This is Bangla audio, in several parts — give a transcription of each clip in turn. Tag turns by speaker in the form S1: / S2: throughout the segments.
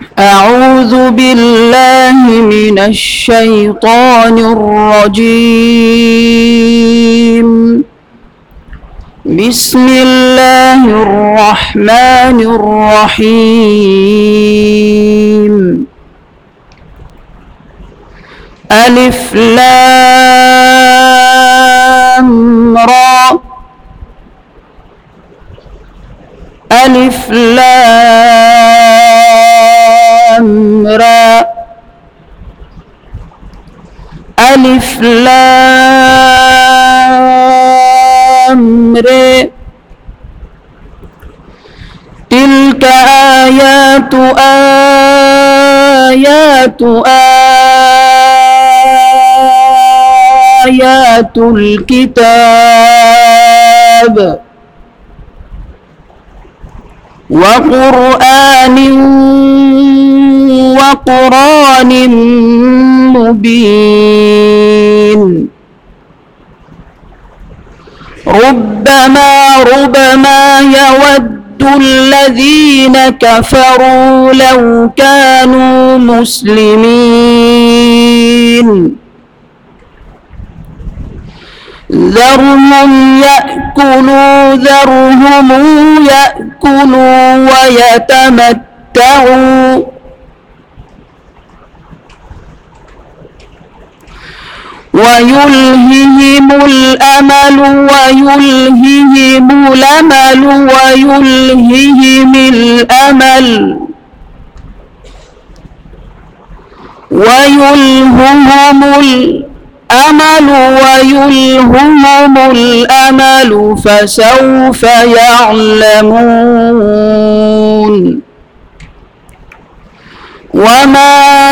S1: أعوذ بالله من الشيطان الرجيم. بسم الله الرحمن الرحيم. ألف لام را ألف لام را ألف لام را تلك آيات الكتاب وقرآن مبين. ربما يود الذين كفروا لو كانوا مسلمين. ذرهم يأكلوا ويتمتعوا ويلههم الأمل ويلههم الأمل فسوف يعلمون. وما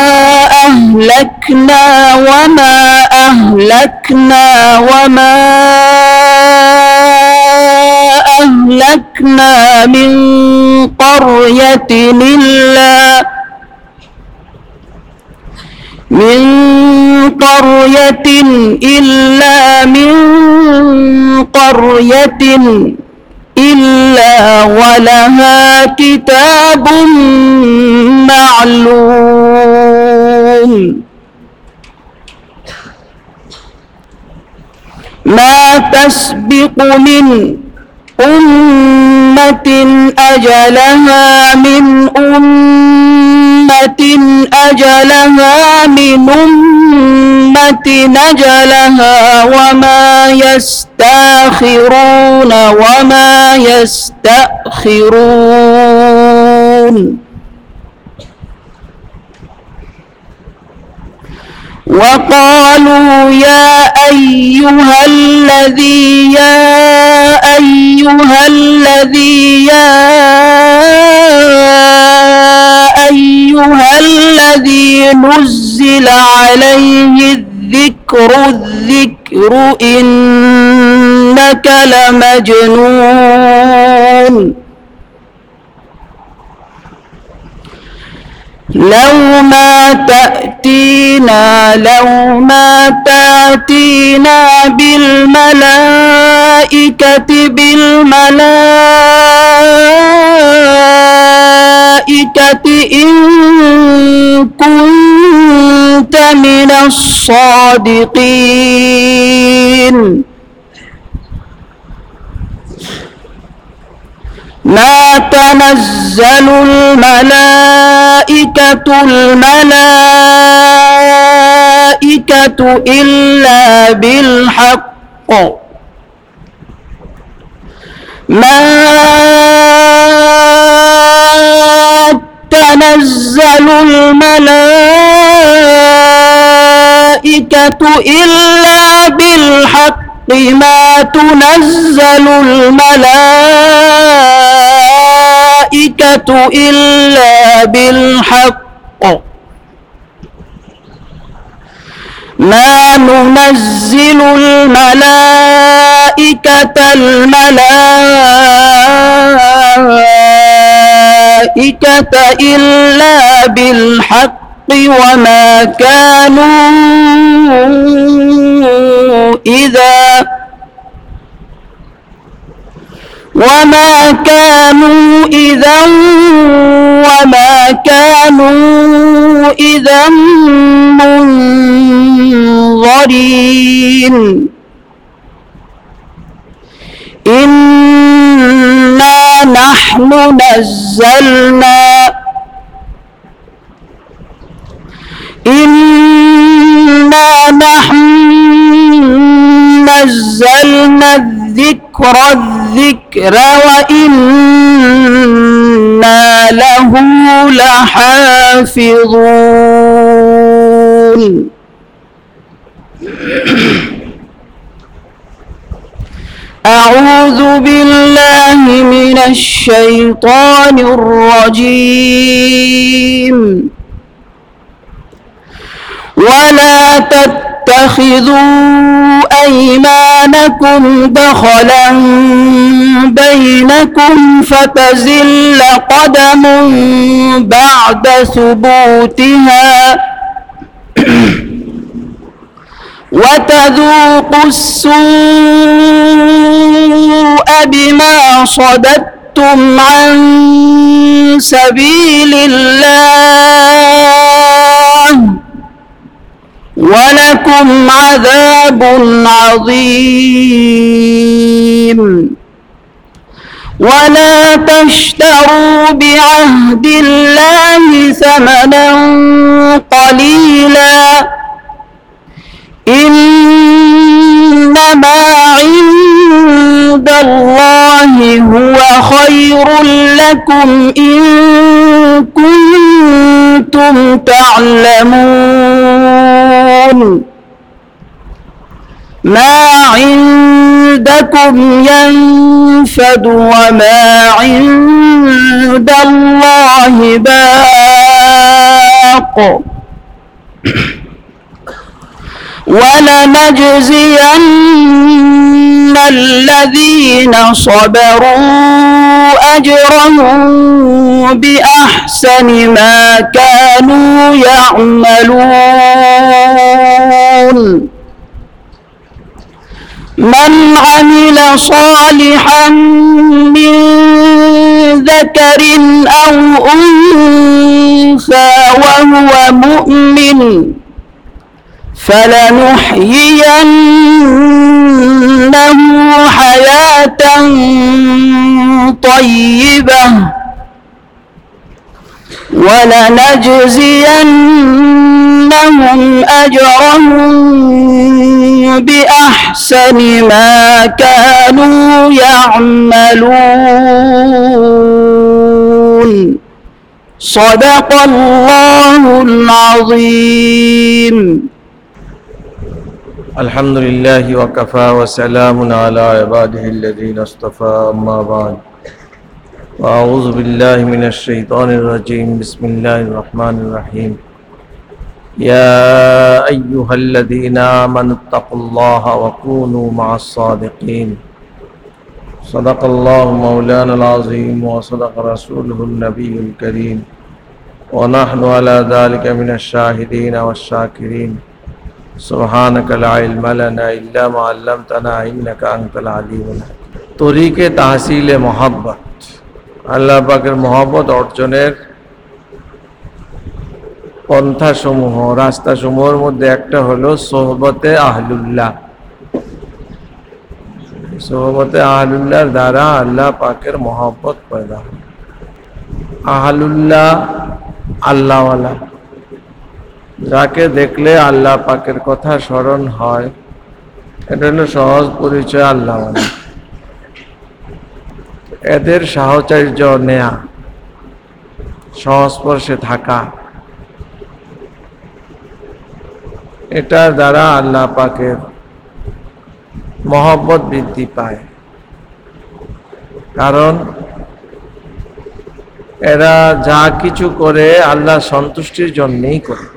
S1: أهلكنا من قرية إلا ولها كتاب معلوم. ما تسبق من أمة أجلها وما يستأخرون. وقالوا يا أيها الذي نزل عليه الذكر إنك لمجنون. لو ما تأتينا بالملائكة إن كنت من الصادقين. ما تنزل الملائكة إلا بالحق. ما تنزل الملائكة إلا بالحق. ما تنزل الملائكة إلا بالحق. ما ننزل الملائكة إلا بالحق وما كانوا وما كانوا إذا منظرين إنا نحن نزلنا الذكر وإنا له لحافظون أعوذ بالله من الشيطان الرجيم ولا تتخذوا أيمانكم دخلا بينكم فتزل قدم بعد ثبوتها وتذوقوا السوء بما صددتم عن سبيل الله ولكم عذاب عظيم ولا تشتروا بعهد الله ثمنا قليلا إنما عند الله هو خير لكم إن كنتم تعلمون ما عندكم ينفد وما عند الله باق ولنجزين الذين صبروا أجرهم بأحسن ما كانوا يعملون من عمل صالحا من ذكر أو أنثى وهو مؤمن فلنحيينه حياة طيبة ولنجزينهم أجرهم بأحسن ما كانوا يعملون صدق الله العظيم
S2: الحمد لله وكفى وسلام على عباده الذين اصطفى أما بعد وأعوذ بالله من الشيطان الرجيم بسم الله الرحمن الرحيم يا أيها الذين آمنوا اتقوا الله وكونوا مع الصادقين صدق الله مولانا العظيم وصدق رسوله النبي الكريم ونحن على ذلك من الشاهدين والشاكرين سبحانك لا علم لنا إلا ما علمتنا إنك أنت العليم الحكيم তরিকে তাহসিলে মোহাব্বত আল্লাহ পাকের মহব্বত অর্জনের পন্থাসমূহ রাস্তাসমূহের মধ্যে একটা হলো সোহবতে আহলুল্লাহ। সোহবতে আহলুল্লাহর দ্বারা আল্লাহ পাকের মহব্বত পয়দা হয়। আহলুল্লাহ আল্লাহওয়ালা, যাকে দেখলে আল্লাহ পাকের কথা স্মরণ হয়, এটা হলো সহজ পরিচয় আল্লাহওয়ালা। এদের সাহচর্য নেয়া, সংস্পর্শে থাকা, এটার দ্বারা আল্লাহ পাকের মহব্বত বৃদ্ধি পায়। কারণ এরা যা কিছু করে আল্লাহ সন্তুষ্টির জন্যই করে।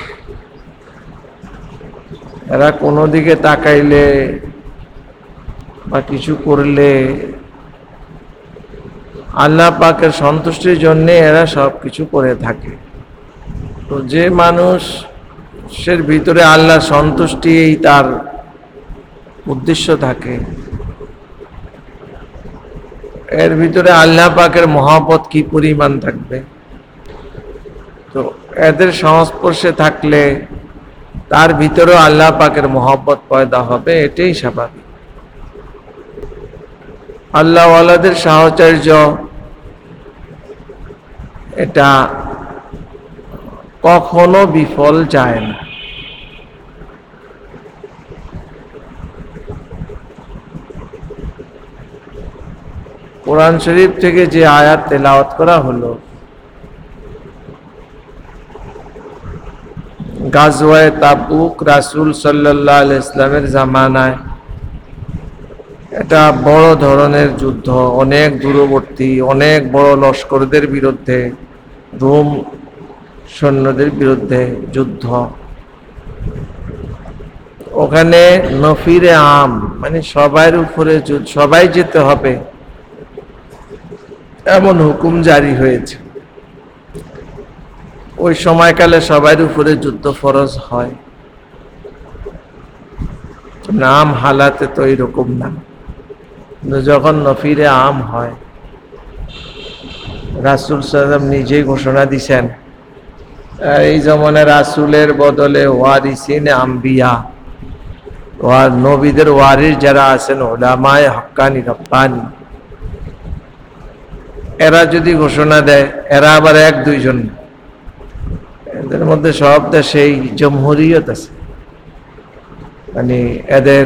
S2: এরা কোনো দিকে তাকাইলে বা কিছু করলে আল্লাহ পাকের সন্তুষ্টির জন্য এরা সব কিছু করে থাকে। তো যে মানুষের ভিতরে আল্লাহ সন্তুষ্টি তার উদ্দেশ্য থাকে, এর ভিতরে আল্লাহ পাকের মহব্বত কি পরিমাণ থাকবে। তো এদের সংস্পর্শে থাকলে তার ভিতরেও আল্লাহ পাকের মহব্বত পয়দা হবে, এটাই স্বাভাবিক। আল্লাহ ওয়ালাদের সাহচর্য এটা কখনো বিফল যায় না। কোরআন শরীফ থেকে যে আয়াত তেলাওয়াত করা হলো, গাজওয়ায়ে তাবুক রাসূল সাল্লাল্লাহু আলাইহি ইসলামের জামানায় এটা বড় ধরনের যুদ্ধ, অনেক দূরবর্তী, অনেক বড় লস্করদের বিরুদ্ধে, রোম সৈন্যদের বিরুদ্ধে যুদ্ধ। ওখানে নফিরে আম, মানে সবার উপরে সবাই যেতে হবে এমন হুকুম জারি হয়েছে। ওই সময়কালে সবার উপরে যুদ্ধ ফরজ হয়। নাম হালাতে তো এরকম না, যখন নফিরে আম হয়, রাসূল সাল্লাল্লাহু আলাইহি নিজেই ঘোষণা দিছেন, এই জমানে রাসূলের বদলে ওয়ারিসিনে আম্বিয়া, নবীদের ওয়ারিস যারা আছেন উলামায়ে হক্কানি রব্বানি, এরা যদি ঘোষণা দেয়, এরা আবার এক দুইজন, এদের মধ্যে সব দেশেই জমহুরিয়ত আছে, মানে এদের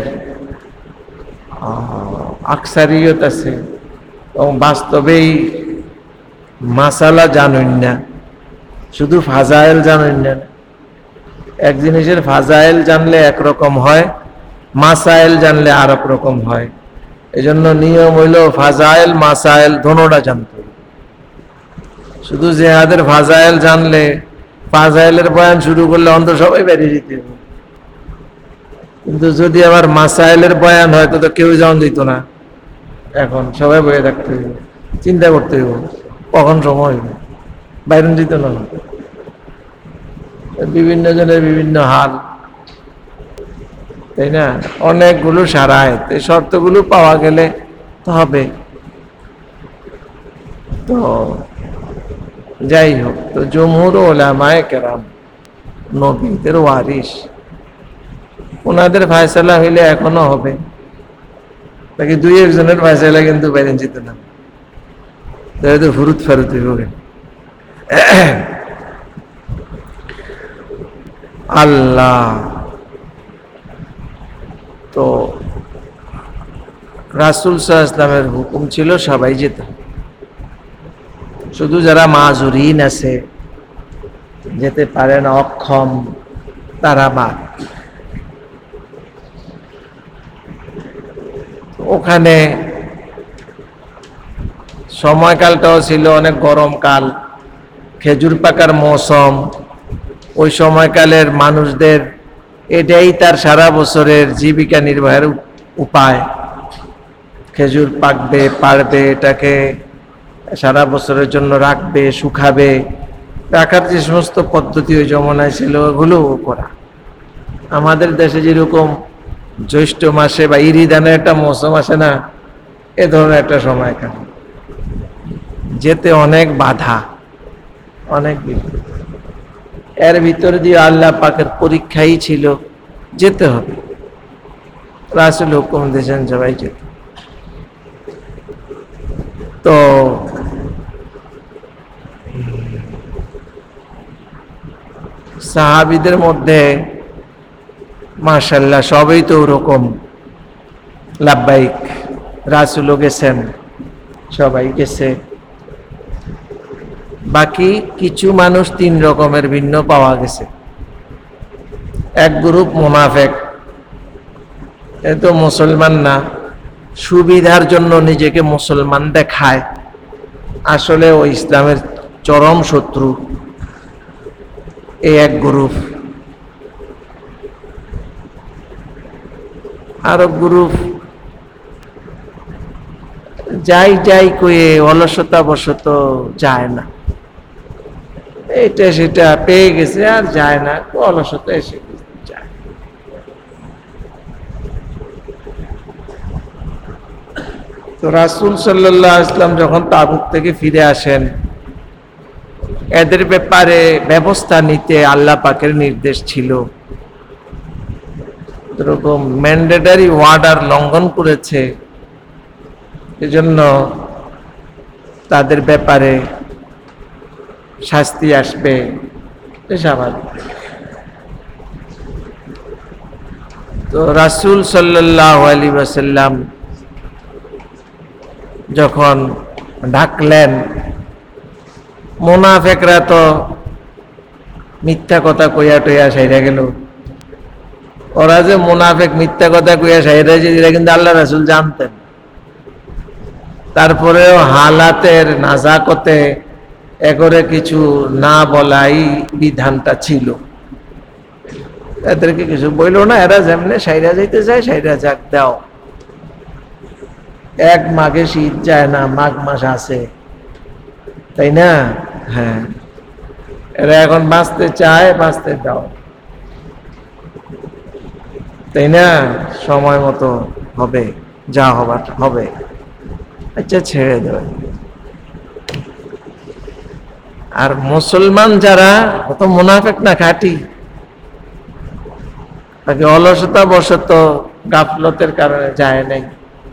S2: আকসারিয়ত আছে, এবং বাস্তবেই মাসালা জানেন না, শুধু ফাজাইল জানেন না। এক জিনিসের ফাজাইল জানলে একরকম হয়, মাসাইল জানলে আর এক রকম হয়। এই জন্য নিয়ম হইল ফাজাইল মাসাইল দোনোটা জানতে হবে। শুধু জেহাদের ফাজাইল জানলে, ফাজাইলের বয়ান শুরু করলে অন্তত সবাই বেরিয়ে যেতে হবে। কিন্তু যদি আবার মাসাইলের বয়ান হয় তো কেউ যাওয়ান দিত না, এখন সবাই বয়ে থাকতে হইব, চিন্তা করতে হইব কখন সময় হইব, বাইরে যেত না। বিভিন্ন জনের বিভিন্ন হাল, তাই না? অনেকগুলো শারায়েত, এই শর্তগুলো পাওয়া গেলে তো হবে। তো যাই হোক, তো জমহুর উলামায়ে কেরাম, নবীদের ওয়ারিস, ওনাদের ফায়সালা হইলে এখনো হবে, বাকি দুই একজনের ফায়সালা কিন্তু বাইরে যেত না, তো ফুরুত ফেরত হইব। আল্লাহ তো রাসূল সাল্লাল্লাহু আলাইহি ওয়াসাল্লামের হুকুম ছিল সবাই যেত, শুধু যারা মাজুরিন আছে, যেতে পারে না, অক্ষম, তারা বাদ। ওখানে সময়কালটাও ছিল অনেক গরমকাল, খেজুর পাকার মৌসুম। ওই সময়কালের মানুষদের এটাই তার সারা বছরের জীবিকা নির্বাহের উপায়। খেজুর পাকবে, পাড়বে, এটাকে সারা বছরের জন্য রাখবে, শুকাবে, রাখার যে সমস্ত পদ্ধতি ওই জমানায় ছিল ওগুলো করা। আমাদের দেশে যেরকম জ্যৈষ্ঠ মাসে বা ইরিধানের একটা মৌসুম আসে না, এ ধরনের একটা সময়কাল, যেতে অনেক বাধা, অনেক বিঘ্ন। এর ভিতরে দিয়ে আল্লাহ পাকের পরীক্ষাই ছিল, যেতে হবে। রাসূল হুকুম দিয়েছেন সবাই যেতে। তো সাহাবীদের মধ্যে মাশাআল্লাহ সবাই তো ওরকম লাব্বাইক, রাসূলও গেছেন, সবাই গেছে। বাকি কিছু মানুষ তিন রকমের ভিন্ন পাওয়া গেছে। এক গ্রুপ মুনাফিক, এ তো মুসলমান না, সুবিধার জন্য নিজেকে মুসলমান দেখায়, আসলে ও ইসলামের চরম শত্রু। এই এক গ্রুপ। আরো গ্রুপ যাই যাই কয়ে অলসতা বশত যায় না, এটা সেটা পেয়ে গেছে আর যায় না, অলসতা এসে যায়। তো রাসূল সাল্লাল্লাহু আলাইহি ওয়াসাল্লাম যখন তাবুক থেকে ফিরে আসেন, এদের ব্যাপারে ব্যবস্থা নিতে আল্লাহ পাকের নির্দেশ ছিল। এরকম ম্যান্ডেটরি ওয়ার্ডার লঙ্ঘন করেছে, এজন্য তাদের ব্যাপারে শাস্তি আসবে, স্বাভাবিক। তো রাসূল সাল্লাল্লাহু আলাইহি ওয়াসাল্লাম যখন ডাকলেন, মুনাফিকরা তো মিথ্যা কথা কইয়া টইয়া সাইরা গেল। ওরা যে মুনাফিক মিথ্যা কথা কইয়া সাইরা যে, এরা কিন্তু আল্লাহ রাসূল জানতেন। তারপরেও হালাতের নাজাকতে একরে কিছু না বলাই বিধানটা ছিল। এদেরকে কিছু বইল না, এরা যেমনে সাইরা যাইতে চায় সাইরা যাক, দাও। এক মাঘে শীত যায় না, মাঘ মাস আছে, তাই না? হ্যাঁ, এরা এখন বাঁচতে চায়, বাঁচতে দাও, তাই না? সময় মতো হবে, যা হবার হবে, আচ্ছা ছেড়ে দেবে। আর মুসলমান যারা, অত মুনাফিক না, খাঁটি, তাকে অলসতা বশত গাফলতের কারণে যায় নাই।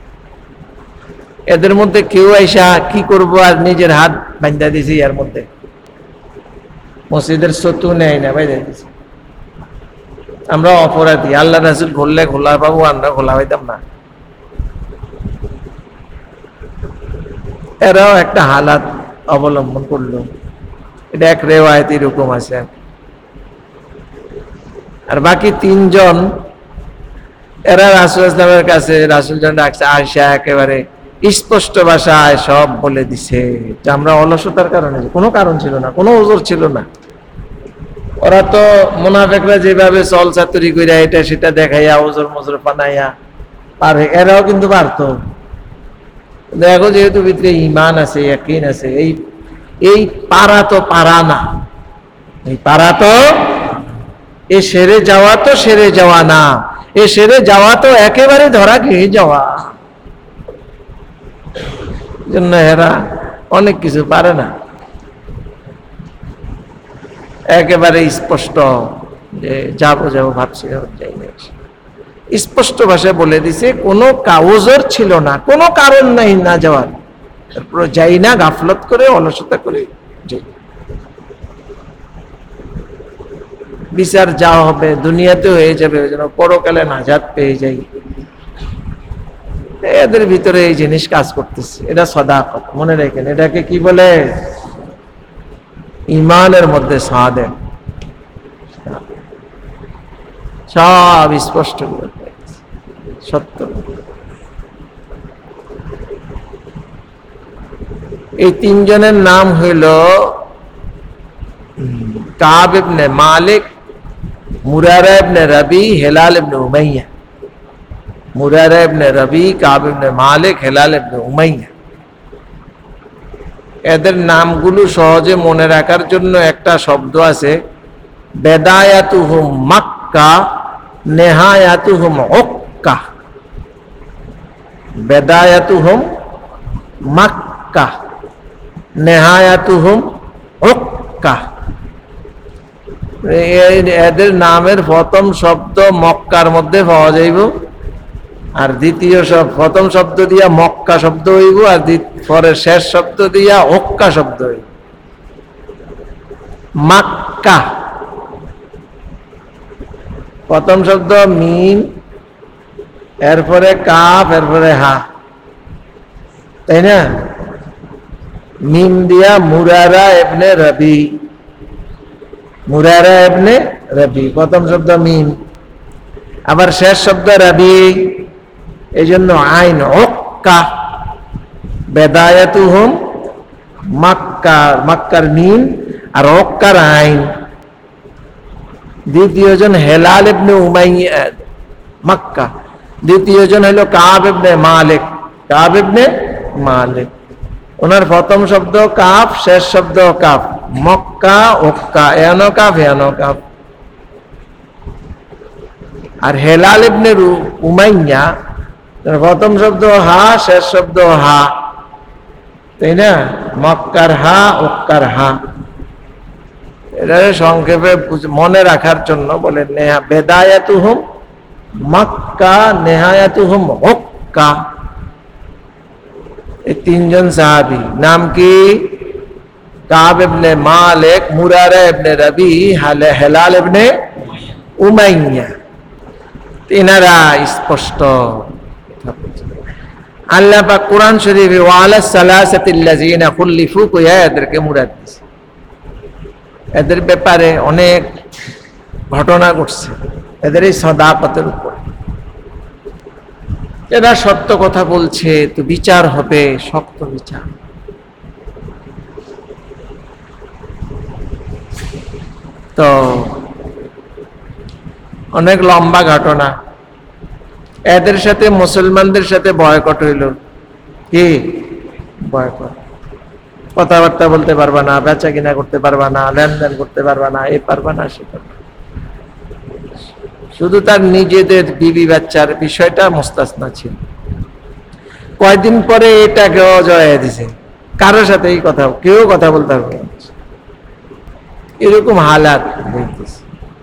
S2: এদের মধ্যে কেউ আইসা কি করব আর নিজের হাত বান্ধা দিছি, এর মধ্যে মসজিদের সতু নেই না, বাইরে দিছি। আমরা অপরাধী, আল্লাহ রাসূল ঘুরলে খোলা পাবো, আমরা খোলা হইতাম না। এরাও একটা হালাত অবলম্বন করলো, এটা এক রেওয়ায়ত এরকম আছে। আর বাকি তিনজন, এরা রাসূল ইসলামের কাছে, রাসূল যখন ডাকছে, আয়েশা একেবারে স্পষ্ট ভাষায় সব বলে দিছে যে আমরা অলসতার কারণে, কোনো কারণ ছিল না, কোনো ওজর ছিল না। ওরা তো মুনাফিকরা যেভাবে চল চাতুরি কইরা এটা সেটা দেখাইয়া ওজর মজর বানাইয়া পারে, এরাও কিন্তু পারতো। দেখো, যেহেতু ভিতরে ঈমান আছে, ইয়াকিন আছে, এই পারা তো পারা না, এই পারা তো, এ সেরে যাওয়া তো সেরে যাওয়া না, এ সেরে যাওয়া তো একেবারে ধরা খেয়ে যাওয়া। জন্য এরা অনেক কিছু পারে না, একেবারে স্পষ্ট যে যাবো যাবো ভাবছি, যাই না, স্পষ্ট ভাষায় বলে দিছে, কোনো কাউজর ছিল না, কোনো কারণ নাই না যাওয়ার। তারপর যাই না, গাফলত করে, অলসতা করে যাই। বিচার যা হবে দুনিয়াতে হয়ে যাবে, যেন পরকালে নাজাত পেয়ে যাই। এদের ভিতরে এই জিনিস কাজ করতেছে, এটা সাদাকত, মনে রাখেন। এটাকে কি বলে? ঈমানের মধ্যে সাদেক, সব স্পষ্ট সত্য। এই তিনজনের নাম হইল Kaab ibn Malik, Murarah ibn Rabi, Hilal ibn Umayyah. Murarah ibn Rabi, Kaab ibn Malik, Hilal ibn Umayyah. এদের নামগুলো সহজে মনে রাখার জন্য একটা শব্দ আছে, বেদায়াতুহুম মাক্কা, নেহায়াতুহুম উক্কা। বেদায়াতুহুম মাক্কা, নেহায়াতুহুম উক্কা। এদের নামের প্রথম শব্দ মক্কার মধ্যে পাওয়া যাইব, আর দ্বিতীয় প্রথম শব্দ দিয়া মক্কা শব্দ হইব, আর পরের শেষ শব্দ দিয়া উক্কা শব্দ হইব। মাক্কা প্রথম শব্দ মিম, এরপরে কাফ, এরপরে হা, তাই না? মিম দিয়া মুরারা ইবনে রবি, মুরারা ইবনে রবি, প্রথম শব্দ মিম, আবার শেষ শব্দ রবি, এই জন্য আইন উক্কা। বেদায়াতুহুম মাক্কা, মাক্কার মিম আর উক্কার আইন। দ্বিতীয় জন হেলাল ইবনে উমাইয়া, মক্কা। দ্বিতীয় জন হলো কাব ইবনে মালিক, কাব ইবনে মালিক। ওনার প্রথম শব্দ কাফ, শেষ শব্দ কাফ, মক্কা উক্কা, এনো কাফ, এনো কাফ। আর হেলাল ইবনে উমাইয়া, প্রথম শব্দ হা, শেষ শব্দ হা, তাই না? মক্কার হা, উক্কার হা। এটা সংক্ষেপে মনে রাখার জন্য বলে বেদায়াতুহুম মক্কা, নেহায়াতুহুম উক্কা। এই তিনজন সাহাবী। নাম কি? Kaab ibn Malik, Murarah ibn Rabi, Hilal ibn Umayyah. তিনারা স্পষ্ট আল্লাহ পাক কোরআন শরীফে ওয়ালা সালাসাতিল্লাযিনা খুল্লিফু কইয়া এদেরকে মুরাদ দিয়েছে। এদের ব্যাপারে অনেক ঘটনা ঘটছে, এদের এই সদাকতের উপর। এরা সত্য কথা বলছে, তো বিচার হবে, শক্ত বিচার। তো অনেক লম্বা ঘটনা। এদের সাথে মুসলমানদের সাথে বয়কট হইল। কি বয়কট? কথাবার্তা বলতে পারবা না, বেচা কিনা করতে পারবা না, লেনদেন করতে পারবা না, এই পারবা না, সে পারবা না। শুধু তার নিজেদের বিবি বাচ্চার বিষয়টা মুস্তাসনা ছিল। কয়দিন পরে এটাকেও জয় দিছে, কারোর সাথে এই কথা কেউ কথা বলতে পারবে না। এরকম হালাত হইতেছে।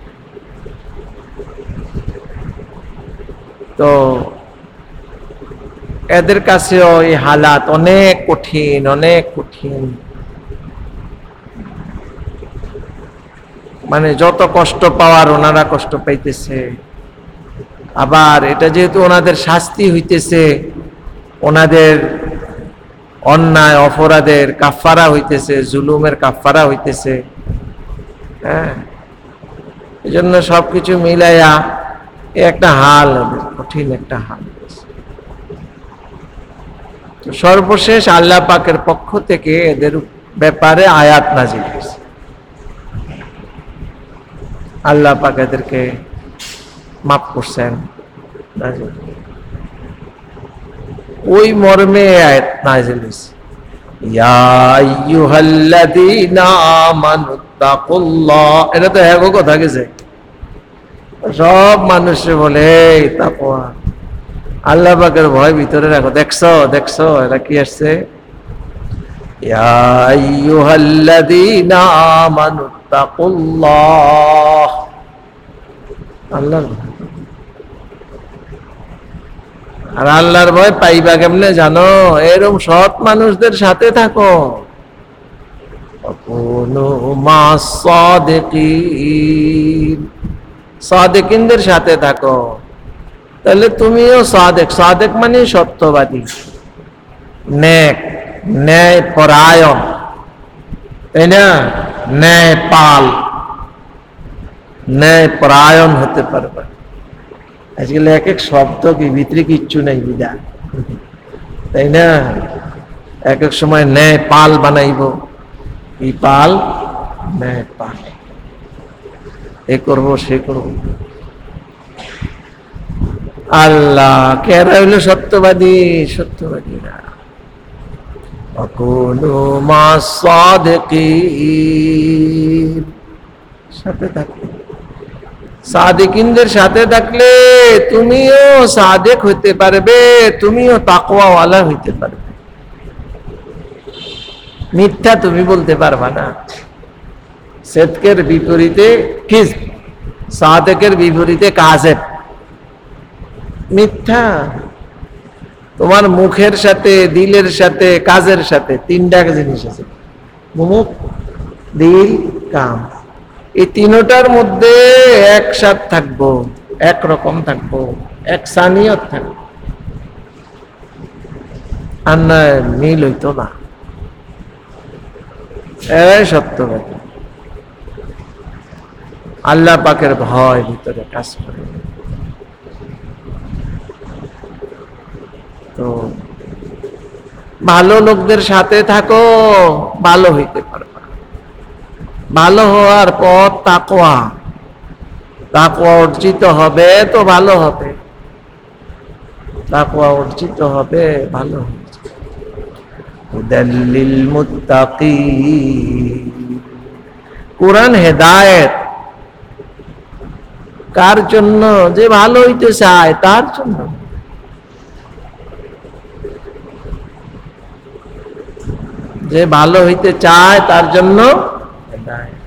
S2: তো এদের কাছেও এই হালাত অনেক কঠিন, অনেক কঠিন। মানে যত কষ্ট পাওয়ার ওনারা কষ্ট পাইতেছে। আবার এটা যেহেতু ওনাদের শাস্তি হইতেছে, ওনাদের অন্যায় অপরাধের কাফারা হইতেছে, জুলুমের কাফারা হইতেছে। হ্যাঁ, এই জন্য সবকিছু মিলাইয়া একটা হাল, কঠিন একটা হাল। সর্বশেষ আল্লাহ পাকের পক্ষ থেকে এদের ব্যাপারে আয়াত নাজিল হয়েছে। আল্লাহ পাক এদেরকে মাফ করছেন। ওই মর্মে আয়াত নাজিল হয়েছে, ইয়া আইয়ুহাল্লাযীনা আমানুত্তাকুল্লাহ। এটা তো এক কথা গেছে, সব মানুষে বলে তাকওয়া, আল্লাহ পাকের ভয় ভিতরে রাখো। দেখছো দেখছো এটা কি আসছে? ইয়া আইয়ুহাল্লাযীনা আমানুত্তাকুল্লাহ। আল্লাহর ভয়। আর আল্লাহর ভয় পাইবা কেমনে জানো? এরকম সৎ মানুষদের সাথে থাকো। কুনু মাস সাদিকিন, সাদিকিনদের সাথে থাকো, তাহলে তুমিও সাদেক। সাদেক মানে সত্যবাদী, নেক, ন্যায় পরায়ণ, তাই না? ন্যায় পাল, ন্যায় পরায়ণ হতে পারবে। আজকাল এক এক শব্দ কি ভিতরে কিচ্ছু নেই বিদা, তাই না? এক এক সময় ন্যায় পাল বানাইব, এই পাল ন্যায় পাল, এ করবো সে করবো। আল্লাহ কেরা হইল সত্যবাদী? সত্যবাদীরা সাথে থাকলে, সাদিকিনদের সাথে থাকলে তুমিও সাদেক হইতে পারবে, তুমিও তাকওয়াওয়ালা হইতে পারবে। মিথ্যা তুমি বলতে পারবা না। সিদকের বিপরীতে কিযব, সাদেকের বিপরীতে কাযিব, মিথ্যা। তোমার মুখের সাথে, দিলের সাথে, কাজের সাথে তিনটা জিনিস আছে, মুখ, দিল, কাম। এই তিনটার মধ্যে একসাথ থাকবো, একরকম থাকবো, একসানিয়ত থাকবো, আর না মিল হইতো না। এরাই সত্যবাদী। আল্লাহ পাকের ভয় ভিতরে কাজ করে। তো ভালো লোকদের সাথে থাকো, ভালো হইতে পারবা। ভালো হওয়ার পর তাকওয়া, তাকওয়া অর্জিত হবে তো ভালো হবে, তাকওয়া অর্জিত হবে ভালো হবে। হুদাল্লিল মুত্তাকিন, কোরআন হেদায়েত কার জন্য? যে ভালো হইতে চায় তার জন্য। যে ভালো হইতে চায় তার জন্য হেদায়েত,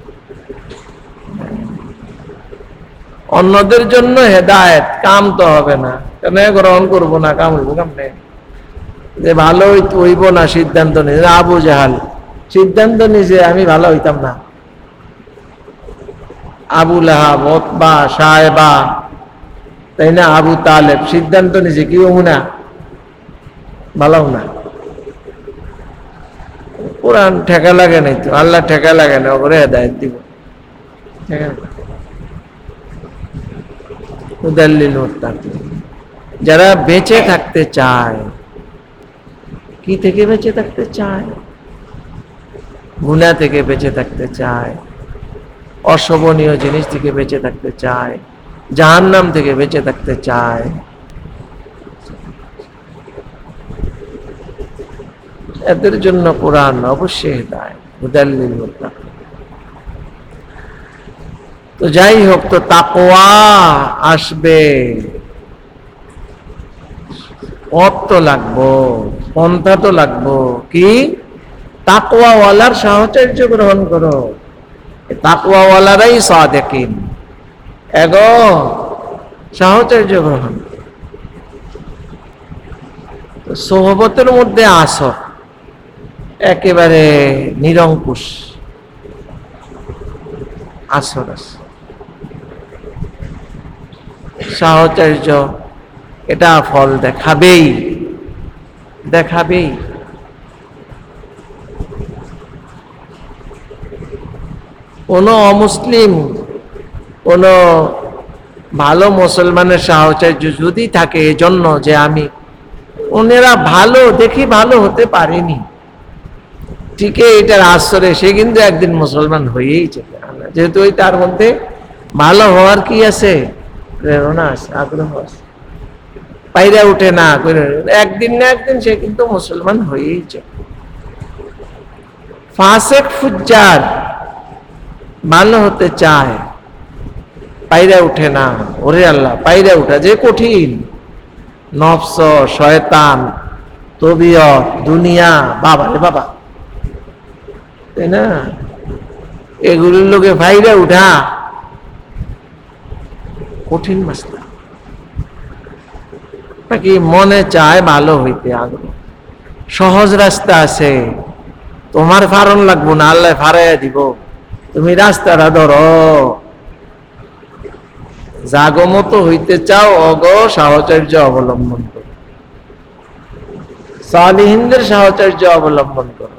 S2: অন্যদের জন্য হেদায়েত। কাম তো হবে না, কেন গ্রহণ করবো না, কাম হইব কেমনে? যে ভালো হইব না সিদ্ধান্ত নিয়ে, আবু জাহাল সিদ্ধান্ত নিয়েছে আমি ভালো হইতাম না, আবু লাহাব, উতবা, সাহেবা, তাই না, আবু তালেব সিদ্ধান্ত নিয়েছে কি হবো না, ভালো না। কোরআন ঠেকা লাগে নাই তো, আল্লাহ ঠেকা লাগে না, ওপরে হেদায়েত দিব। মুদাল্লিল মুত্তাকিন, যারা বেঁচে থাকতে চায়, কি থেকে বেঁচে থাকতে চায়? গুনাহ থেকে বেঁচে থাকতে চায়, অশোভনীয় জিনিস থেকে বেঁচে থাকতে চায়, জাহান্নাম থেকে বেঁচে থাকতে চায়, এদের জন্য কোরআন অবশ্যই হেদায়েত, মুদাল্লিল মুত্তাকিন। তো যাই হোক, তো তাকওয়া আসবে, পথ তো লাগবো, পন্থা তো লাগবো। কি? তাকওয়াওয়ালার সাহচর্য গ্রহণ করো, তাকওয়াওয়ালারাই সাদিকিন, এগো সাহচর্য গ্রহণ। সোহবতের মধ্যে আসো, একেবারে নিরঙ্কুশ আসর আছে, সাহচর্য এটা ফল দেখাবেই, দেখাবেই। কোন অমুসলিম, কোন ভালো মুসলমানের সাহচর্য যদি থাকে এজন্য যে আমি ওনারা ভালো দেখি ভালো হতে পারেনি, ঠিক এটার আসরে সে কিন্তু একদিন মুসলমান হয়েই যেতে, যেহেতু ওই তার মধ্যে ভালো হওয়ার কি আছে, প্রেরণা আছে, আগ্রহ আছে, পাইরা উঠে না, একদিন না একদিন সে কিন্তু মুসলমান হয়েই যায়। ফাসেক ফুজ্জার ভালো হতে চায়, পাইরা উঠে না, ওরে আল্লাহ, পাইরা উঠা যে কঠিন। নফস, শয়তান, তবিয়ত, দুনিয়া, বাবা রে বাবা, তাই না, এগুলোর লোকে পাইরা উঠা কঠিন মাসলা। নাকি মনে চায় ভালো হইতে, আগ্রহ, সহজ রাস্তা আছে, তোমার ফারণ লাগবো না, আল্লাহ ফারাইয়া দিব, তুমি রাস্তাটা ধরো। জাগমত হইতে চাও, অগ সাহচর্য অবলম্বন করো, সালিহিনদের সাহচর্য অবলম্বন করো,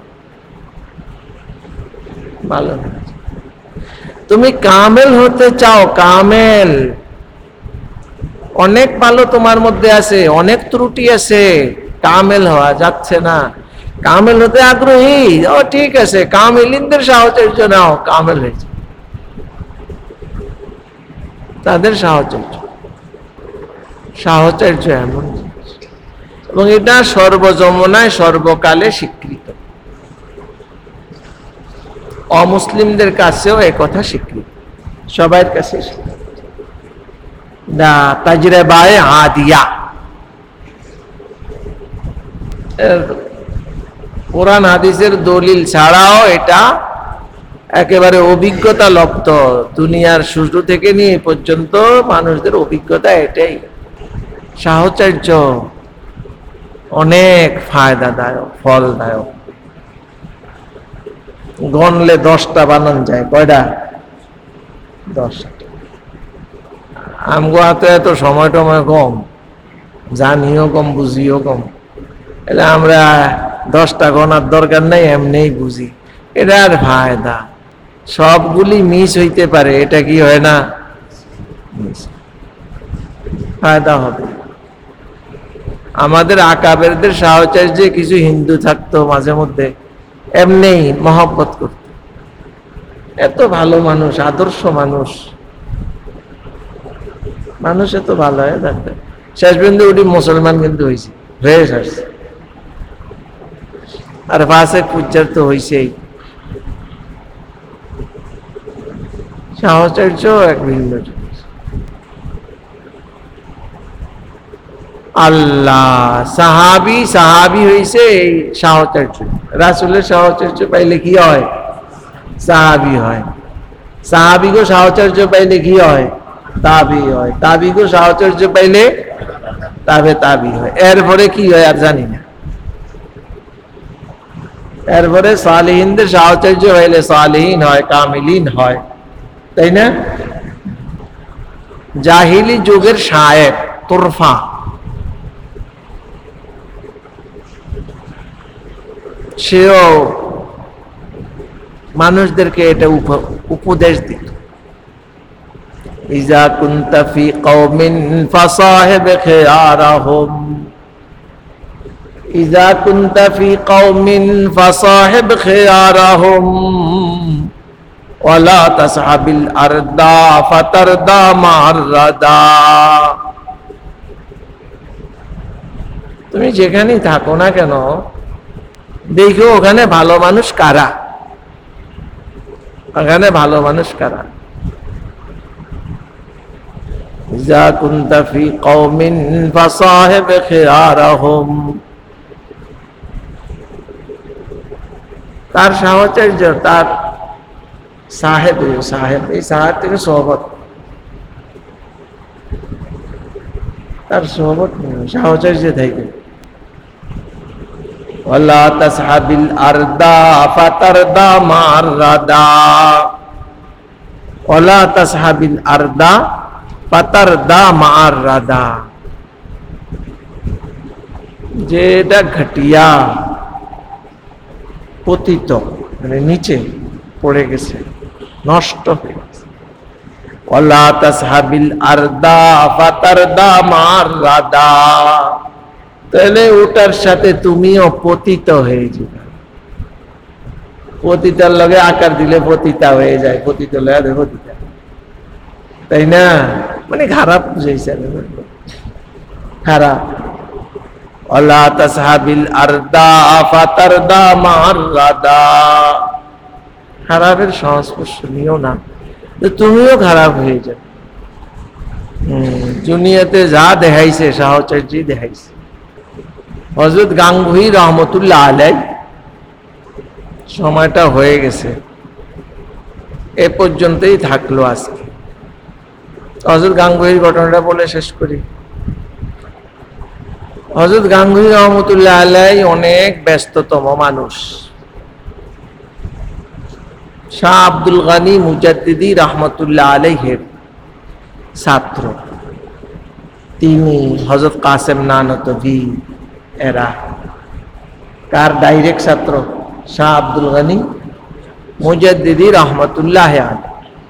S2: ভালো। তুমি কামেল হতে চাও, কামেল, অনেক ভালো তোমার মধ্যে আছে, অনেক ত্রুটি আছে, কামেল হওয়া যাচ্ছে না, কামেল হতে আগ্রহী, ও ঠিক আছে, কামেলিনদের সাহচর্য নাও, কামেল হয়েছে, তাদের সাহচর্য, সাহচর্য এমন জিনিস, এবং এটা সর্বজমনায় সর্বকালে স্বীকৃত, অমুসলিমদের কাছেও একথা স্বীকৃত, সবার কাছে তাজরিবায়ে আদিয়া। কোরআন হাদিসের দলিল ছাড়াও এটা একেবারে অভিজ্ঞতা লব্ধ, দুনিয়ার শুরু থেকে নিয়ে পর্যন্ত মানুষদের অভিজ্ঞতা এটাই, সাহচর্য অনেক ফায়দাদায়ক, ফলদায়ক। গণলে 10টা বানান যায়, কয়টা? 10টা। আমগো হাতে এত সময় টময় কম, জানিও কম, বুঝিও কম, এলে আমরা 10টা গণার দরকার নেই, এমনিই বুঝি, এটার ফায়দা। সবগুলি মিস হইতে পারে, এটা কি হয় না, ফায়দা হবে। আমাদের আকাবেরদের সাহচর্যে কিছু হিন্দু থাকতো মাঝে মধ্যে, এমনি মহব্বত করত, এত ভালো মানুষ, আদর্শ মানুষ, মানুষ এত ভালো হয় থাকতে, শেষ পর্যন্ত উঠি মুসলমান কিন্তু হয়েছে, হয়ে আসছে, আর ফাসেক ফুজ্জার তো হয়েছেই। সাহচর্য এক ভিন্ন জিনিস। আল্লাহ, সাহাবি সাহাবি হইছে এই সাহচর্য। রাসূলের সাহচর্য পাইলে কি হয়? সাহাবি হয়। সাহাবিগো সাহচর্য পাইলে কি হয়? তাবি হয়। তাবিগো সাহচর্য পাইলে তাবি হয়। এরপরে কি হয় আর জানি না। এরপরে সালিহিনদের সাহচর্য হইলে সালিহিন হয়, কামিলিন হয়, তাই না? জাহিলি যুগের শায়ের তোরফা, সেও মানুষদেরকে এটা উপদেশ দিত। ইজা কুনতা ফি কওমিন ফাসাহিব খিয়ারাহুম, ইজা কুনতা ফি কওমিন ফাসাহিব খিয়ারাহুম ওয়ালা তাসহাবিল আরদা ফাতারদা মা'আর রাদা। তুমি যেখানেই থাকো না কেন, দেখো ওখানে ভালো মানুষ কারা, ওখানে ভালো মানুষ কারা। ইজা কুনতা ফি কওমিন ফাসাহিব খিয়ারাহুম, তার সাহচর্য, তার সাহেব, এই সাহেব থেকে সোহবত, তার সোহবত সাহচর্য থেকে। ওয়ালা তাসহাবিল আরদা ফাতারদা মা'আর রাদা, ওয়ালা তাসহাবিল আরদা ফাতারদা মা'আর রাদা। যেটা ঘটিয়া পতিত, মানে নিচে পড়ে গেছে, নষ্ট হয়ে গেছে। ওয়ালা তাসহাবিল আরদা ফাতারদা মা'আর রাদা, তাহলে ওটার সাথে তুমিও পতিত হয়ে যাবে। পতিতার লগে আকার দিলে পতিতা হয়ে যায়, পতিত লগে পতিতা, তাই না? মানে খারাপ বুঝাইছে, খারাপ। ওয়ালা তাসহাবিল আরদা ফাতারদা মা'আর রাদা, খারাপের সংস্পর্শ নিও না, তুমিও খারাপ হয়ে যাবে। দুনিয়াতে যা দেখাইছে সাহচর্য দেখাইছে। হযরত গাঙ্গুহি রহমতুল্লাহ আলাইহি, সময়টা হয়ে গেছে, এ পর্যন্তই থাকলো আজকে। হযরত গাঙ্গুহির ঘটনাটা বলে শেষ করি। হযরত গাঙ্গুহি রহমতুল্লাহ আলাইহি অনেক ব্যস্ততম মানুষ। শাহ আব্দুল গনি মুজাদ্দিদি রহমতুল্লাহ আলাইহির ছাত্র তিনি, হযরত কাসেম নানতভি এরা কার ডাইরেক্ট ছাত্র? শাহ আব্দুল গনি মুজাদ্দিদি রহমতুল্লাহ আলাইহি।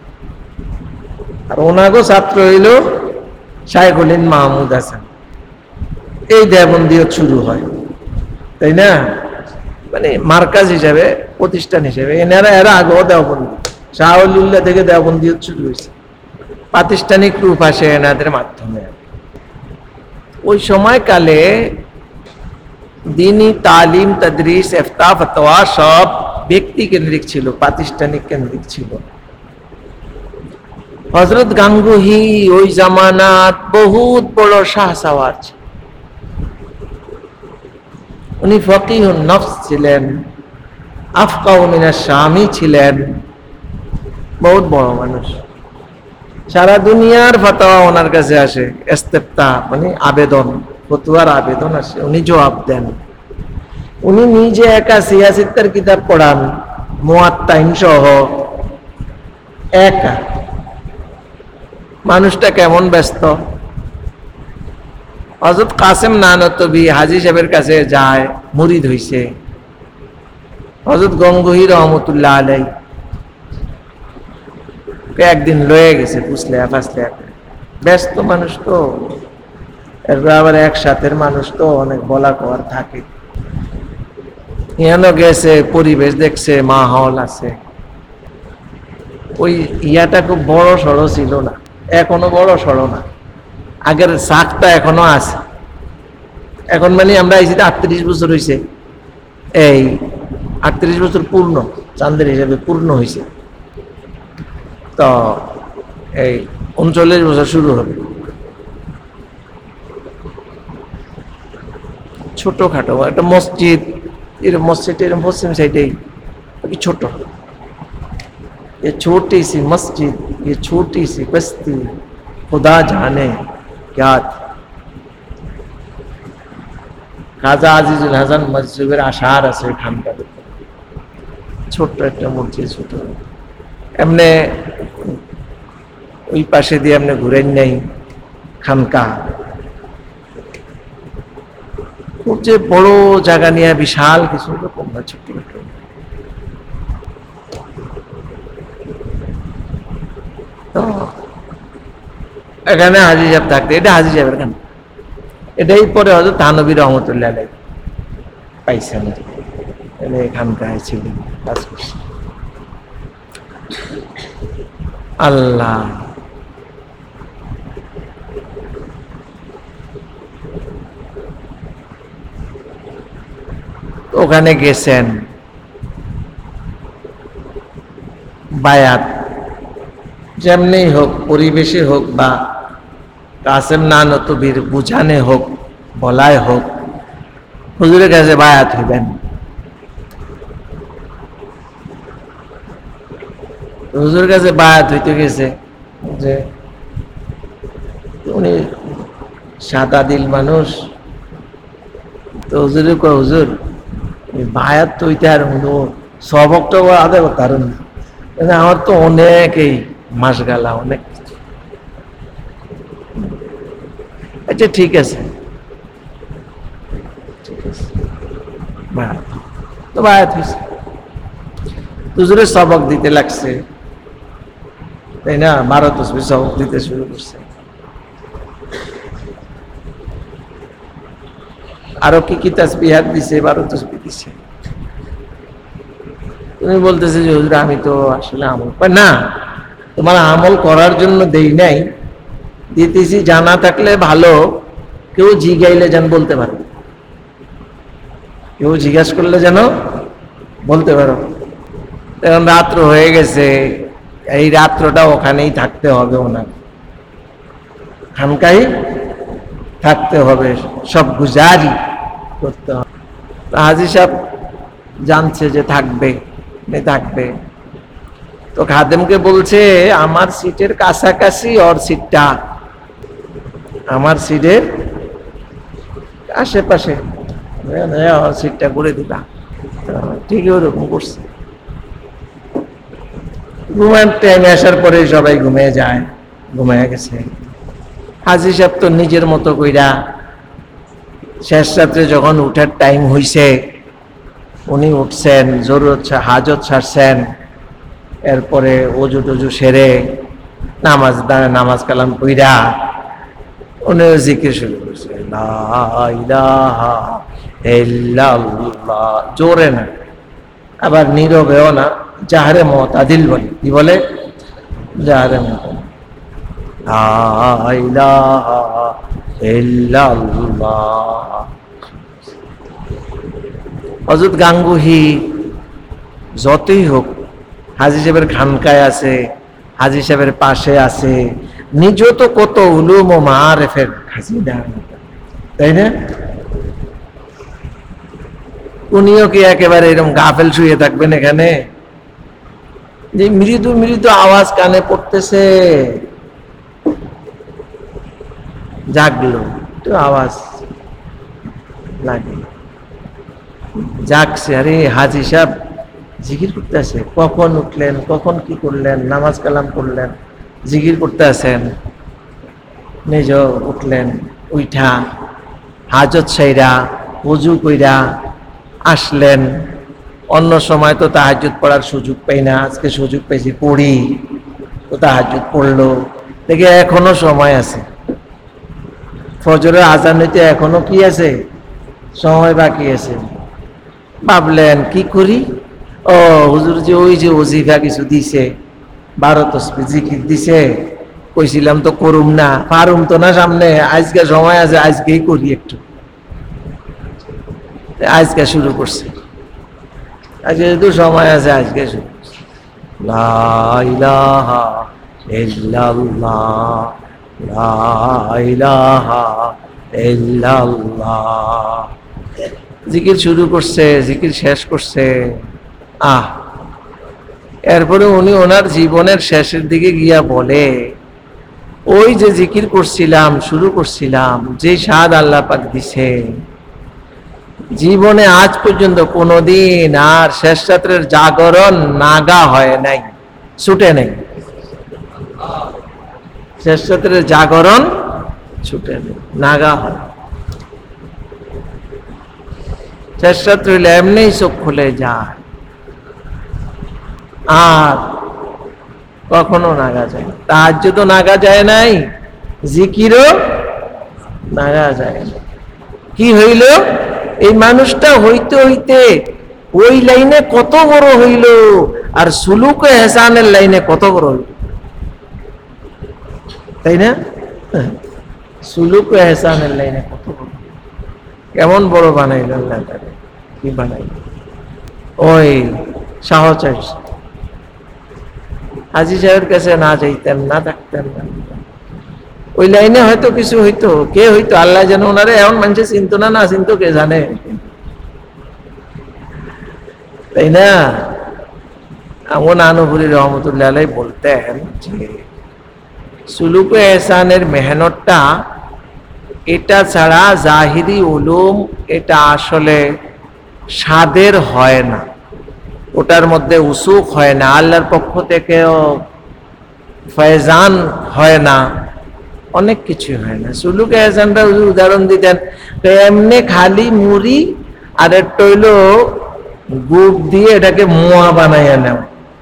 S2: আর ওনাগো ছাত্র হইল শাইখুল হিন্দ মাহমুদ হাসান। এই দেওবন্দিয়ত শুরু হয়, তাই না? মানে মার্কাজ হিসাবে, প্রতিষ্ঠান হিসেবে এরা আগেও দেওবন্দি, শাহ ওলিউল্লাহ থেকে দেওবন্দিয়ত শুরু হয়েছে, প্রাতিষ্ঠানিক রূপ আসে এনাদের মাধ্যমে। ওই সময়কালে দ্বীনি তালিম, তাদরিস, ইফতা, ফতোয়া সব ব্যক্তি কেন্দ্রিক ছিল, প্রাতিষ্ঠানিক কেন্দ্রিক ছিল। হযরত গাঙ্গুহি ওই জামানাত বহুত বড় শাহসওয়ার ছিল। উনি ফকিহুন নফস ছিলেন, আফকাউ মিনাশ শামি ছিলেন, বহুত বড় মানুষ। সারা দুনিয়ার ফতোয়া ওনার কাছে আসে, ইস্তেফতা মানে আবেদন, ফতোয়ার আবেদন আসে, উনি জবাব দেন। উনি নিজে একা সিয়াসিত্তার কিতাব পড়ান, মুয়াত্তাইন সহ একা। মানুষটা কেমন ব্যস্ত। হযরত কাসেম নানতভি হাজী সাহেবের কাছে যায়, মুরিদ হইছে। হযরত গাঙ্গুহি রহমতুল্লাহ আলাইহি একদিন লয়ে গেছে, পুছলে ফাসলে, ব্যস্ত মানুষ তো, এরপর আবার একসাথের মানুষ তো, অনেক বলা কওয়ার থাকে। ইয়ানো গেছে, পরিবেশ দেখছে, মাহল আছে। ওই ইয়াটা খুব বড় সড়ো ছিল না, এখনো বড় সড়ো না, আগের শাকটা এখনো আছে। এখন মানে আমরা এই 38 বছর হয়েছে, এই 38 বছর পূর্ণ, চাঁদের হিসাবে পূর্ণ হয়েছে। তো এই 39 বছর শুরু হবে। ছোটখাটো একটা মসজিদ, এরকম মসজিদ এরকম পশ্চিম সাইডেই কি ছোট, ये छोटी सी मस्जिद, ये छोटी सी बस्ती, खुदा जाने क्या थी। খাজা আজিজুল হাসান মসজিদের আশার আছে এখানকার, ছোট্ট একটা মসজিদ, ছোট এমনি ওই পাশে দিয়ে এমনি ঘুরেন নাই খানকা, খুব যে বড় জায়গা নিয়ে বিশাল কিছু রকম না, ছোট্ট ছোট্ট। তো এখানে হাজি সাহেব থাকতে, এটা হাজি সাহেবের এখানে, এটাই পরে হয়তো তানবী রহমতুল্লাহ আলাইহি পাইছেন, এখানকার ছিলেন, কাজ করছেন। আল্লাহ ওখানে গেছেন, বায়াত যেমনি হোক, পরিবেশে হোক বা কাসেম নানতবীর বুঝানে হোক, বলায় হোক, হুজুরের কাছে বায়াত হইবেন। হুজুরের কাছে বায়াত হইতে গেছে যে উনি সাদা দিল মানুষ, তো হুজুরে কয় হুজুর বায়াত তো হইতে আর সবক তো আদায় করতে পারেন না, আমার তো অনেক এই মাস গালা অনেক কিছু। আচ্ছা ঠিক আছে, তো বায়াত হয়েছে, হুজুরের সবক দিতে লাগছে, তাই না, 12 তাসবিহ সবক দিতে শুরু করছে, আরো কি কি তাসবিহাত দিছে, 12 তাসবিহ দিছে। তুমি বলতেছে যে হুজুর আমি তো আসলে আমল না, তোমার আমল করার জন্য দেই নাই, দিতেছি জানা থাকলে ভালো, কেউ জিগাইলে যেন বলতে পারো, কেউ জিজ্ঞাস করলে যেন বলতে পারো। এখন রাত্র হয়ে গেছে, এই রাত্রটা ওখানেই থাকতে হবে, ওনার খানকাই থাকতে হবে, সব গুজারি করতে হবে। হাজী সাহেব জানছে যে থাকবে, থাকবে, তো খাদেমকে বলছে আমার সিটের কাছাকাছি ওর সিটটা, আমার সিটের আশেপাশে ওর সিটটা করে দিবা। ঠিকই ওরকম করছে। ঘুমার টাইমে আসার পরে সবাই ঘুমিয়ে যায়, ঘুমিয়ে গেছে। হাজী সাহেব তো নিজের মতো কইরা শেষ রাত্রে যখন উঠার টাইম হইছে, উনি উঠছেন, জরুরত হাজত ছাড়ছেন, এরপরে ওজু টজু সেরে নামাজ কালাম কইরা উনি জিকির শুরু করছে, লা ইলাহা ইল্লাল্লাহ, জোরে না, আবার নীরবেও না, জাহরে মুতাদিল বলে, কি বলে, জাহরে মুতাদিল, লা ইলাহা ইল্লাল্লাহ। হযরত গাঙ্গুহি যতই হোক হাজী সাহেবের খানকায় আছে, হাজী সাহেবের পাশে আছে, নিজেও তো কত উলুম ও মাআরিফের খাজিনা, তাই না? উনিও কি একেবারে এরকম গাফেল শুয়ে থাকবেন এখানে, যে মৃদু মৃদু আওয়াজ কানে পড়তেছে, জাগলো, একটু আওয়াজ লাগে, জাগছে, আরে হাজী সাহেব জিকির করতে আছে, কখন উঠলেন, কখন কি করলেন, নামাজ কালাম করলেন, জিকির করতে আছেন, নিজ উঠলেন, উঠা হাজত সাইরা ওযু কইরা আসলেন। অন্য সময় তো তাহাজ্জুদ পড়ার সুযোগ পাই না, আজকে সুযোগ পেয়েছি, পড়ি, তো তাহাজ্জুদ পড়লো, দেখে এখনো সময় আছে, ফজরের আজান হইতে এখনো কি আছে, সময় বাকি আছে। ভাবলেন কি করি, ও হুজুর যে ওই যে ওজিফা কিছু দিছে, 12 তাসবিহ জিকির দিছে, কইছিলাম তো করুম না, পারুম তো না সামনে, আজকে সময় আছে, আজকেই করি একটু, আজকে শুরু করছে, আজকে যেহেতু সময় আছে আজকে শুরু করছে। লা ইলাহা ইল্লাল্লাহ, লা ইলাহা ইল্লাল্লাহ, জিকির শুরু করছে, জিকির শেষ করছে, এরপরে উনি ওনার জীবনের শেষের দিকে গিয়া বলে, ওই যে জিকির করছিলাম, শুরু করছিলাম, যে স্বাদ আল্লাহ পাক দিছে, জীবনে আজ পর্যন্ত কোনোদিন আর শেষ রাত্রের জাগরণ নাগা হয় নাই, ছুটে নাই। শেষ রাত্রের জাগরণ ছুটে নেই, নাগা হয়। শেষ রাত্রে হইলে এমনি চোখ খুলে যায়, আর কখনো নাগা যায় না। তাহাজ্জুদ তো নাগা যায় নাই, জিকিরও নাগা যায় না। কি হইল? এই মানুষটা হইতে হইতে ওই লাইনে কত বড় হইল, আর সুলুক এহসানের লাইনে কত বড় হইল, তাই না? সুলুক এহসানের লাইনে কত বড়, কেমন বড় বানাইল আল্লাহ তাআলা। কি বানাইল? ওই সাহস হাজী সাহেবের কাছে না যাইতেন, না থাকতেন না, ওই লাইনে হয়তো কিছু হইতো, কে হইতো আল্লাহ যেন ওনারে এমন মানুষের চিনতো না, না চিনতো কে জানে, তাই না? এমন আনুপুরি রহমতুল্লাহ আলাইহি বলতেন যে সুলুক এহসানের মেহনতটা, এটা ছাড়া জাহিরি উলুম এটা আসলে স্বাদের হয় না, ওটার মধ্যে উসুক হয় না, আল্লাহর পক্ষ থেকেও ফয়জান হয় না, অনেক কিছু হয় না। সুলুক এহসানটা উদাহরণ দিতেন, এমনি খালি মুড়ি আর একটা হইল গুড় দিয়ে এটাকে মোয়া বানাইয়া নেও।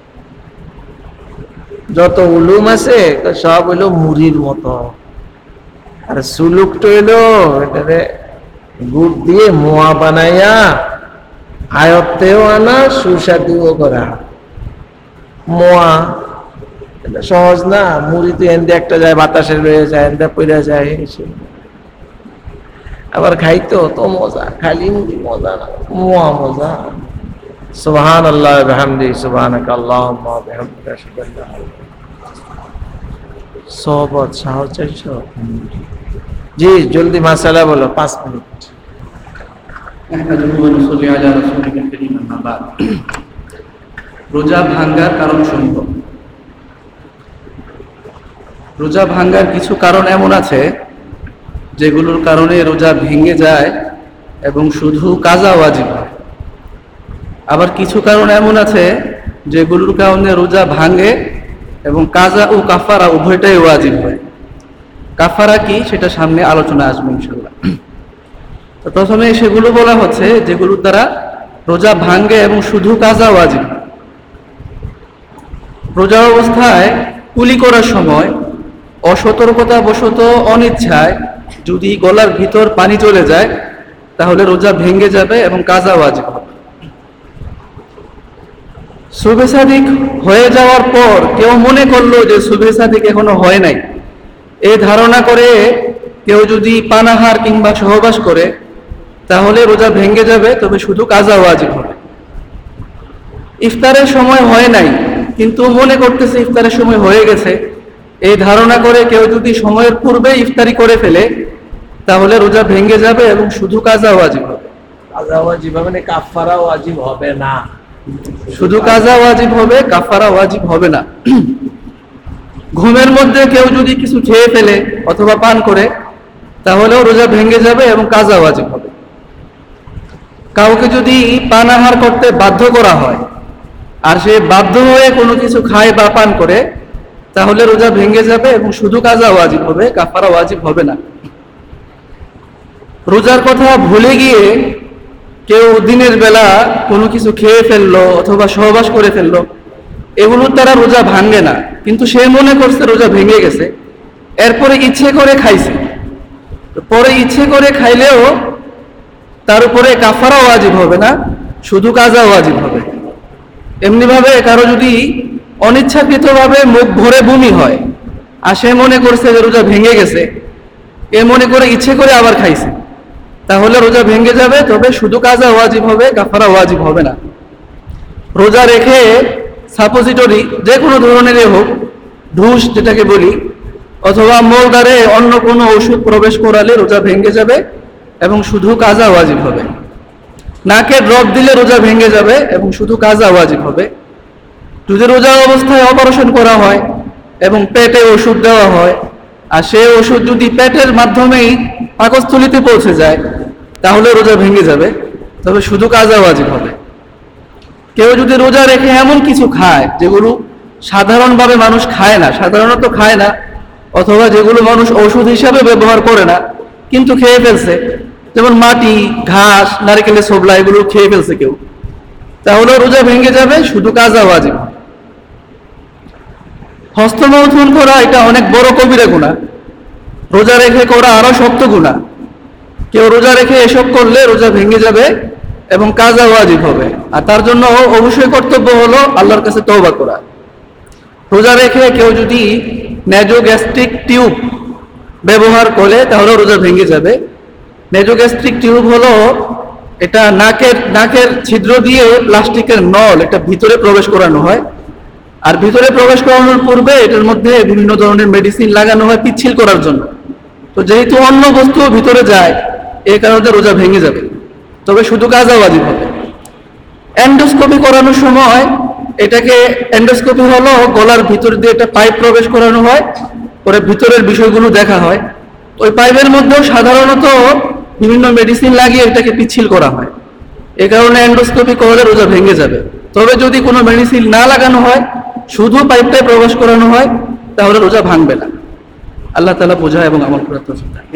S2: যত উলুম আছে সব হইলো মুড়ির মতো, আর সুলুকটা হইলো এটারে গুড় দিয়ে মোয়া বানাইয়া আয়ত্তেও আনা, সুস্বাদুও করা। মোয়া এটা সহজ না, মুড়ি তো এনদে একটা যায়, বাতাসের বেড়ে যায়, এনদে পড়ে যায়, আবার খাইতো তো মজা, খালি মুড়ি মজা না, মোয়া মজা। সুবহানাল্লাহ ওয়া বিহামদিহি, সুবহানাকা আল্লাহুম্মা ওয়া বিহামদিকা, আশহাদু আল্লা ইলাহা ইল্লা আনতা। সহবত সাহস চাইছো? জি জলদি মাসালা বলো, 5 মিনিট।
S3: রোজা ভাঙ্গার কারণ সমূহ। রোজা ভাঙ্গার কিছু কারণ এমন আছে যেগুলোর কারণে রোজা ভেঙে যায় এবং শুধু কাজা ওয়াজিব হয়। আবার কিছু কারণ এমন আছে যেগুলোর কারণে রোজা ভাঙে এবং কাজা ও কাফারা উভয়টাই ওয়াজিব হয়। কাফারা কি সেটা সামনে আলোচনা আসবে ইনশাআল্লাহ। তো প্রথমে সেগুলো বলা হচ্ছে যেগুলোর দ্বারা রোজা ভাঙ্গে এবং শুধু কাজা ওয়াজিব। রোজা অবস্থায় কুলি করার সময় অসতর্কতা বশত অনিচ্ছায় যদি গলার ভিতর পানি চলে যায় তাহলে রোজা ভেঙে যাবে এবং কাজা ওয়াজিব হবে। সুবহে সাদিক হয়ে যাওয়ার পর কেউ মনে করলো যে সুবহে সাদিক এখনো হয় নাই, এই ধারণা করে কেউ যদি পানাহার কিংবা সহবাস করে তাহলে রোজা ভেঙে যাবে, তবে শুধু কাজা ওয়াজিব হবে। ইফতারের সময় হয় নাই কিন্তু মনে করতেছে ইফতারের সময় হয়ে গেছে, এই ধারণা করে কেউ যদি সময়ের পূর্বে ইফতারি করে ফেলে তাহলে রোজা ভেঙে যাবে এবং শুধু কাজা ওয়াজিব হবে।
S2: কাজা ওয়াজিব মানে কাফারা ওয়াজিব হবে না,
S3: শুধু কাজা ওয়াজিব হবে, কাফারা ওয়াজিব হবে না। ঘুমের মধ্যে কেউ যদি কিছু খেয়ে ফেলে অথবা পান করে তাহলেও রোজা ভেঙে যাবে এবং কাজা ওয়াজিব হবে। কাউকে যদি পানাহার করতে বাধ্য করা হয় আর সে বাধ্য হয়ে কোনো কিছু খায় বা পান করে তাহলে রোজা ভেঙে যাবে এবং শুধু কাজা ওয়াজিব হবে, কাফারা ওয়াজিব হবে না। রোজার কথা ভুলে গিয়ে কেউ দিনের বেলা কোনো কিছু খেয়ে ফেললো অথবা সহবাস করে ফেললো, এগুলোর দ্বারা রোজা ভাঙে না, কিন্তু সে মনে করছে রোজা ভেঙে গেছে, এরপরে ইচ্ছে করে খাইছে, পরে ইচ্ছে করে খাইলেও তার উপরে কাফারা ওয়াজিব হবে না, শুধু কাজা ওয়াজিব হবে। এমনি ভাবে কারো যদি অনিচ্ছাকৃতভাবে মুখ ভরে বমি হয় আর সে মনে করছে যে রোজা ভেঙে গেছে, এ মনে করে ইচ্ছে করে আবার খাইছে, তাহলে রোজা ভেঙে যাবে, তবে শুধু কাজা ওয়াজিব হবে, কাফারা ওয়াজিব হবে না। রোজা রেখে সাপোজিটরি যে কোনো ধরনেরই হোক, ঢুস যেটাকে বলি, অথবা মলদ্বারে অন্য কোনো ওষুধ প্রবেশ করালে রোজা ভেঙে যাবে এবং শুধু কাজা ওয়াজিব হবে। নাকে ড্রপ দিলে রোজা ভেঙে যাবে এবং শুধু কাজা ওয়াজিব হবে। যদি রোজা অবস্থায় অপারেশন করা হয় এবং পেটে ওষুধ দেওয়া হয়, আর সেই ওষুধ যদি পেটের মাধ্যমেই পাকস্থলীতে পৌঁছে যায়, তাহলে রোজা ভেঙে যাবে, তবে শুধু কাজা ওয়াজিব হবে। কেউ যদি রোজা রেখে এমন কিছু খায় যেগুলো সাধারণভাবে মানুষ খায় না, সাধারণত খায় না, অথবা যেগুলো মানুষ ওষুধ হিসাবে ব্যবহার করে না কিন্তু খেয়ে ফেলছে, যেমন মাটি, ঘাস, নারকেলের ছোবলা, এগুলো খেয়ে ফেলছে কেউ, তাহলে রোজা ভেঙে যাবে, শুধু কাজা ওয়াজিব। হস্তমৈথুন করা এটা অনেক বড় কবিরা গুনাহ, রোজা রেখে করা আরো শক্ত গুনাহ। কেউ রোজা রেখে এসব করলে রোজা ভেঙে যাবে এবং কাজা ওয়াজিব হবে, আর তার জন্য অবশ্যই কর্তব্য হলো আল্লাহর কাছে তওবা করা। রোজা রেখে কেউ যদি নেজোগ্যাস্ট্রিক টিউব ব্যবহার করে তাহলে রোজা ভেঙে যাবে। নেজোগ্যাস্ট্রিক টিউব হলো এটা নাকের ছিদ্র দিয়ে প্লাস্টিকের নল এটা ভিতরে প্রবেশ করানো হয়, আর ভিতরে প্রবেশ করানোর পূর্বে এটার মধ্যে বিভিন্ন ধরনের মেডিসিন লাগানো হয় পিচ্ছিল করার জন্য। তো যেহেতু অন্য বস্তু ভিতরে যায়, এই কারণে রোজা ভেঙে যাবে, তবে শুধু কাজা ওয়াজিব হবে। এন্ডোস্কোপি করানোর সময় এটাকে, এন্ডোস্কোপি হলো গলার ভিতর দিয়ে একটা পাইপ প্রবেশ করানো হয়, পরে ভিতরের বিষয়গুলো দেখা হয়। ওই পাইপের মধ্যেও সাধারণত বিভিন্ন মেডিসিন লাগিয়ে এটাকে পিচ্ছিল করা হয়, এই কারণে এন্ডোস্কোপি করলে রোজা ভেঙে যাবে। তবে যদি কোনো মেডিসিন না লাগানো হয়, শুধু পাইপটাই প্রবেশ করানো হয়, তাহলে রোজা ভাঙবে না। আল্লাহ তাআলা বোঝায় এবং আমল করার তৌফিক দান করুন।